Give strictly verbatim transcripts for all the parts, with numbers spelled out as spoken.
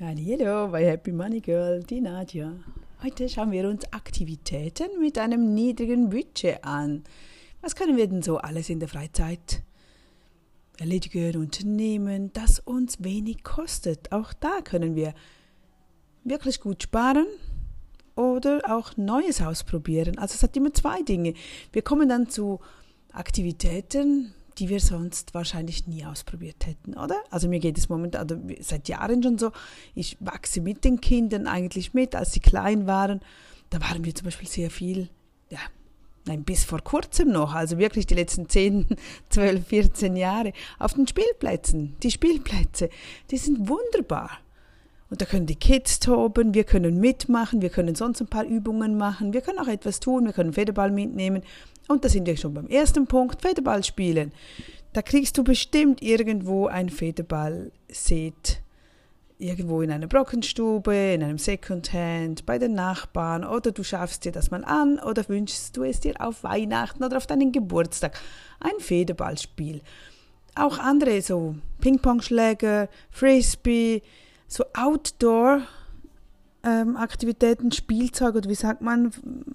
Hallo bei Happy Money Girl, die Nadja. Heute schauen wir uns Aktivitäten mit einem niedrigen Budget an. Was können wir denn so alles in der Freizeit erledigen, unternehmen, das uns wenig kostet? Auch da können wir wirklich gut sparen oder auch Neues ausprobieren. Also es hat immer zwei Dinge. Wir kommen dann zu Aktivitäten, die wir sonst wahrscheinlich nie ausprobiert hätten, oder? Also mir geht es momentan, also seit Jahren schon so, ich wachse mit den Kindern eigentlich mit, als sie klein waren, da waren wir zum Beispiel sehr viel, ja, nein, bis vor kurzem noch, also wirklich die letzten zehn, zwölf, vierzehn Jahre, auf den Spielplätzen. Die Spielplätze, die sind wunderbar. Und da können die Kids toben, wir können mitmachen, wir können sonst ein paar Übungen machen, wir können auch etwas tun, wir können Federball mitnehmen. Und da sind wir schon beim ersten Punkt, Federball spielen. Da kriegst du bestimmt irgendwo ein Federball-Set, irgendwo in einer Brockenstube, in einem Secondhand, bei den Nachbarn, oder du schaffst dir das mal an oder wünschst du es dir auf Weihnachten oder auf deinen Geburtstag. Ein Federballspiel. Auch andere, so Ping-Pong-Schläger, Frisbee, so Outdoor-Aktivitäten, ähm, Spielzeug oder wie sagt man,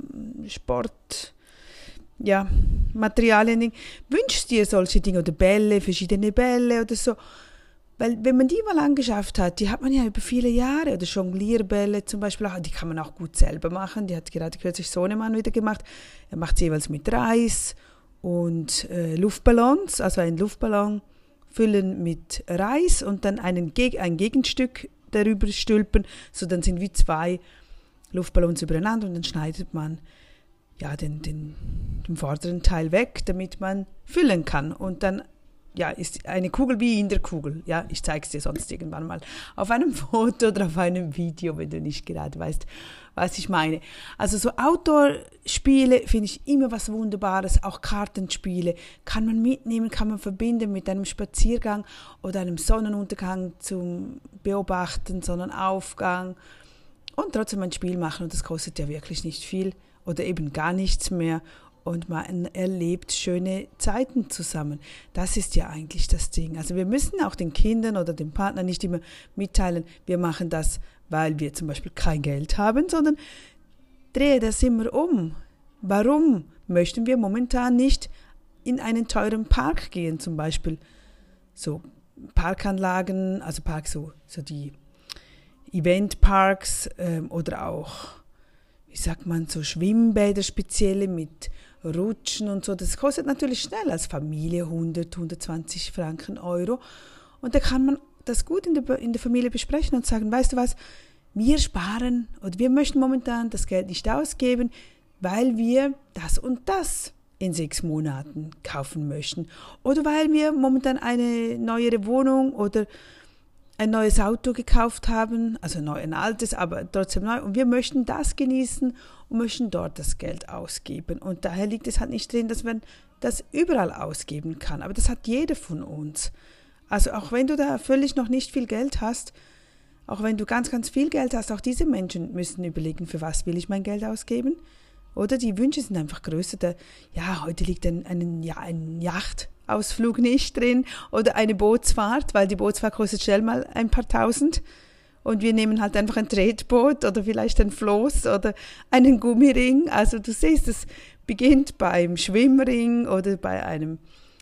Sport, ja, Materialien, wünschst dir solche Dinge oder Bälle, verschiedene Bälle oder so, weil wenn man die mal angeschafft hat, die hat man ja über viele Jahre, oder Jonglierbälle zum Beispiel, auch, die kann man auch gut selber machen, die hat gerade kürzlich Sohnemann wieder gemacht, er macht sie jeweils mit Reis und äh, Luftballons, also einen Luftballon füllen mit Reis und dann einen Geg- ein Gegenstück darüber stülpen, so dann sind wie zwei Luftballons übereinander und dann schneidet man ja, den, den, den vorderen Teil weg, damit man füllen kann. Und dann ja, ist eine Kugel wie in der Kugel. Ja, ich zeige es dir sonst irgendwann mal auf einem Foto oder auf einem Video, wenn du nicht gerade weißt, was ich meine. Also so Outdoor-Spiele finde ich immer was Wunderbares. Auch Kartenspiele kann man mitnehmen, kann man verbinden mit einem Spaziergang oder einem Sonnenuntergang zum Beobachten, Sonnenaufgang und trotzdem ein Spiel machen. Und das kostet ja wirklich nicht viel oder eben gar nichts mehr und man erlebt schöne Zeiten zusammen. Das ist ja eigentlich das Ding. Also wir müssen auch den Kindern oder dem Partner nicht immer mitteilen, wir machen das, weil wir zum Beispiel kein Geld haben, sondern drehe das immer um. Warum möchten wir momentan nicht in einen teuren Park gehen, zum Beispiel so Parkanlagen, also Parks, so, so die Eventparks ähm, oder auch wie sagt man, so Schwimmbäder spezielle mit Rutschen und so. Das kostet natürlich schnell als Familie hundert, hundertzwanzig Franken Euro. Und da kann man das gut in der, in der Familie besprechen und sagen, weißt du was, wir sparen oder wir möchten momentan das Geld nicht ausgeben, weil wir das und das in sechs Monaten kaufen möchten. Oder weil wir momentan eine neuere Wohnung oder ein neues Auto gekauft haben, also neu, ein altes, aber trotzdem neu. Und wir möchten das genießen und möchten dort das Geld ausgeben. Und daher liegt es halt nicht drin, dass man das überall ausgeben kann. Aber das hat jeder von uns. Also auch wenn du da völlig noch nicht viel Geld hast, auch wenn du ganz, ganz viel Geld hast, auch diese Menschen müssen überlegen, für was will ich mein Geld ausgeben? Oder die Wünsche sind einfach größer. Der, ja, heute liegt ein, ein, ja, ein Yachtausflug nicht drin oder eine Bootsfahrt, weil die Bootsfahrt kostet schnell mal ein paar Tausend. Und wir nehmen halt einfach ein Tretboot oder vielleicht ein Floß oder einen Gummiring. Also du siehst, es beginnt beim Schwimmring oder bei einem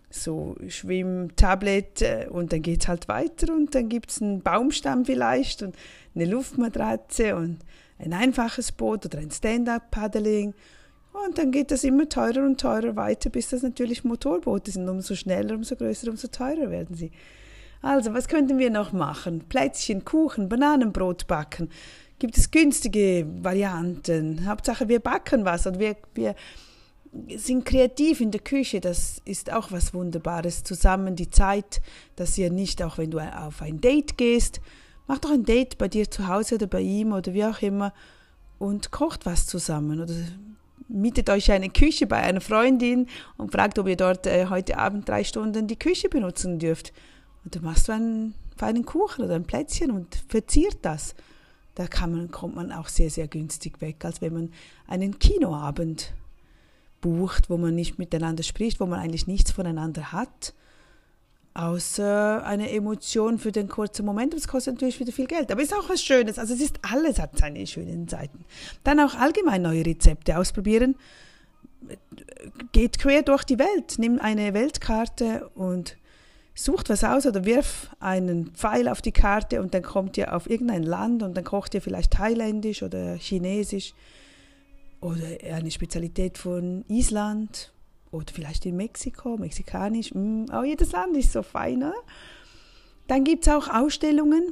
so Schwimmtablett und dann geht es halt weiter und dann gibt es einen Baumstamm vielleicht und eine Luftmatratze und ein einfaches Boot oder ein Stand-up-Paddling und dann geht das immer teurer und teurer weiter, bis das natürlich Motorboote sind. Umso schneller, umso größer, umso teurer werden sie. Also, was könnten wir noch machen? Plätzchen, Kuchen, Bananenbrot backen. Gibt es günstige Varianten? Hauptsache, wir backen was und wir, wir sind kreativ in der Küche. Das ist auch was Wunderbares. Zusammen die Zeit, dass ihr nicht, auch wenn du auf ein Date gehst, macht doch ein Date bei dir zu Hause oder bei ihm oder wie auch immer und kocht was zusammen oder mietet euch eine Küche bei einer Freundin und fragt, ob ihr dort äh, heute Abend drei Stunden die Küche benutzen dürft. Und dann machst du einen feinen Kuchen oder ein Plätzchen und verziert das. Da kann man, kommt man auch sehr, sehr günstig weg, als wenn man einen Kinoabend bucht, wo man nicht miteinander spricht, wo man eigentlich nichts voneinander hat. außer eine Emotion für den kurzen Moment. Das kostet natürlich wieder viel Geld, aber es ist auch was Schönes. Also es ist alles, hat seine schönen Seiten. Dann auch allgemein neue Rezepte ausprobieren. Geht quer durch die Welt, nimm eine Weltkarte und sucht was aus oder wirf einen Pfeil auf die Karte und dann kommt ihr auf irgendein Land und dann kocht ihr vielleicht thailändisch oder chinesisch oder eine Spezialität von Island. Oder vielleicht in Mexiko, mexikanisch. Mm, oh, jedes Land ist so fein, oder? Dann gibt es auch Ausstellungen.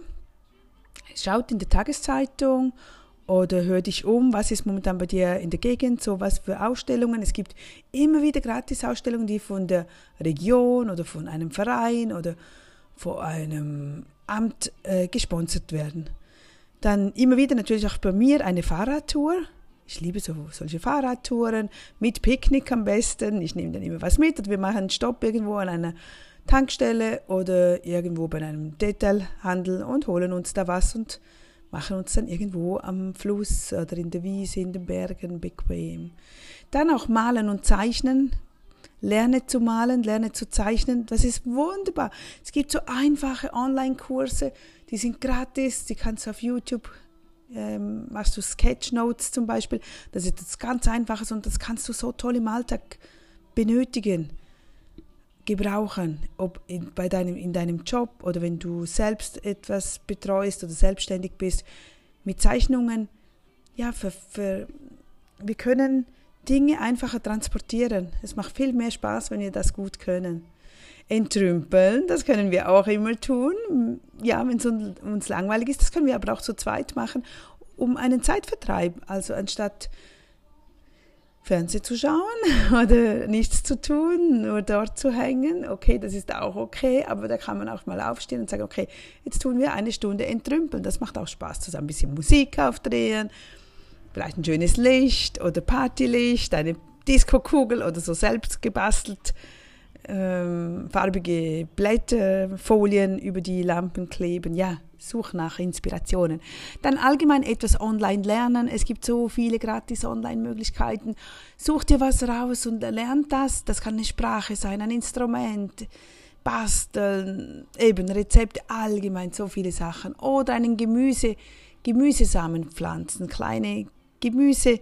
Schaut in der Tageszeitung oder hör dich um, was ist momentan bei dir in der Gegend, so was für Ausstellungen. Es gibt immer wieder Gratis-Ausstellungen, die von der Region oder von einem Verein oder von einem Amt äh, gesponsert werden. Dann immer wieder natürlich auch bei mir eine Fahrradtour. Ich liebe so, solche Fahrradtouren mit Picknick am besten. Ich nehme dann immer was mit und wir machen einen Stopp irgendwo an einer Tankstelle oder irgendwo bei einem Detailhandel und holen uns da was und machen uns dann irgendwo am Fluss oder in der Wiese, in den Bergen bequem. Dann auch malen und zeichnen. Lerne zu malen, lerne zu zeichnen. Das ist wunderbar. Es gibt so einfache Online-Kurse, die sind gratis, die kannst du auf YouTube Ähm, machst du Sketchnotes zum Beispiel, das ist etwas ganz Einfaches und das kannst du so toll im Alltag benötigen, gebrauchen, ob in, bei deinem, in deinem Job oder wenn du selbst etwas betreust oder selbstständig bist, mit Zeichnungen, ja, für, für, wir können Dinge einfacher transportieren. Es macht viel mehr Spaß, wenn wir das gut können. Entrümpeln, das können wir auch immer tun. Ja, wenn es uns langweilig ist, das können wir aber auch zu zweit machen, um einen Zeitvertreib. Also anstatt Fernsehen zu schauen oder nichts zu tun, nur dort zu hängen, okay, das ist auch okay, aber da kann man auch mal aufstehen und sagen, okay, jetzt tun wir eine Stunde Entrümpeln. Das macht auch Spaß, zusammen ein bisschen Musik aufdrehen, vielleicht ein schönes Licht oder Partylicht, eine Disco-Kugel oder so selbst gebastelt. Ähm, farbige Blätterfolien über die Lampen kleben. Ja, such nach Inspirationen. Dann allgemein etwas online lernen. Es gibt so viele gratis Online-Möglichkeiten. Such dir was raus und lern das. Das kann eine Sprache sein, ein Instrument, basteln, eben Rezepte, allgemein so viele Sachen. Oder einen Gemüse, Gemüsesamen pflanzen, kleine Gemüse,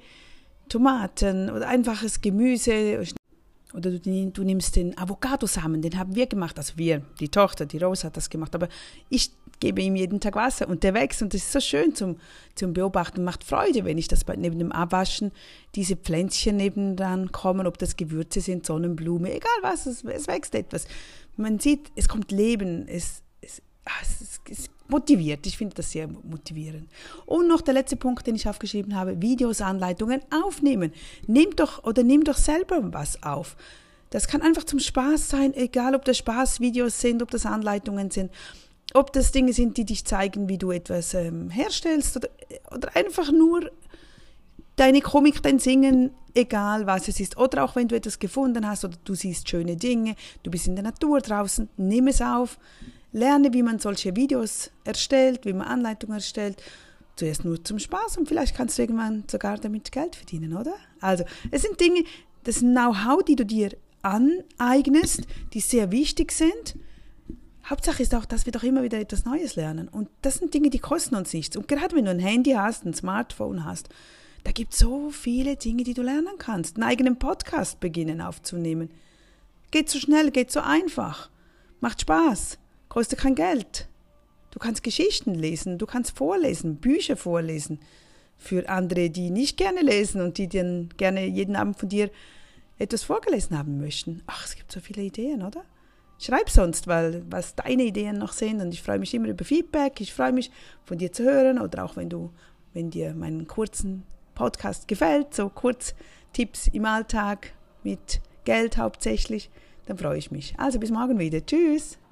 Tomaten oder einfaches Gemüse. Oder du, du nimmst den Avocadosamen, den haben wir gemacht, also wir, die Tochter, die Rose hat das gemacht, aber ich gebe ihm jeden Tag Wasser und der wächst und das ist so schön zum, zum Beobachten, macht Freude, wenn ich das bei, neben dem Abwaschen, diese Pflänzchen nebendran kommen, ob das Gewürze sind, Sonnenblume, egal was, es, es wächst etwas. Man sieht, es kommt Leben, es, es, es, es motiviert, ich finde das sehr motivierend. Und noch der letzte Punkt, den ich aufgeschrieben habe, Videos, Anleitungen aufnehmen. Nimm doch oder nimm doch selber was auf. Das kann einfach zum Spaß sein, egal ob das Spaßvideos sind, ob das Anleitungen sind, ob das Dinge sind, die dich zeigen, wie du etwas ähm, herstellst oder, oder einfach nur deine Komik, dein Singen, egal was es ist. Oder auch wenn du etwas gefunden hast oder du siehst schöne Dinge, du bist in der Natur draußen, nimm es auf. Lerne, wie man solche Videos erstellt, wie man Anleitungen erstellt. Zuerst nur zum Spaß und vielleicht kannst du irgendwann sogar damit Geld verdienen, oder? Also, es sind Dinge, das Know-how, die du dir aneignest, die sehr wichtig sind. Hauptsache ist auch, dass wir doch immer wieder etwas Neues lernen. Und das sind Dinge, die kosten uns nichts. Und gerade wenn du ein Handy hast, ein Smartphone hast, da gibt es so viele Dinge, die du lernen kannst. Einen eigenen Podcast beginnen aufzunehmen. Geht so schnell, geht so einfach. Macht Spaß. Kostet kein Geld. Du kannst Geschichten lesen, du kannst vorlesen, Bücher vorlesen für andere, die nicht gerne lesen und die dann gerne jeden Abend von dir etwas vorgelesen haben möchten. Ach, es gibt so viele Ideen, oder? Schreib sonst, weil was deine Ideen noch sind und ich freue mich immer über Feedback. Ich freue mich, von dir zu hören oder auch wenn du, wenn dir meinen kurzen Podcast gefällt, so kurz Tipps im Alltag mit Geld hauptsächlich, dann freue ich mich. Also bis morgen wieder. Tschüss.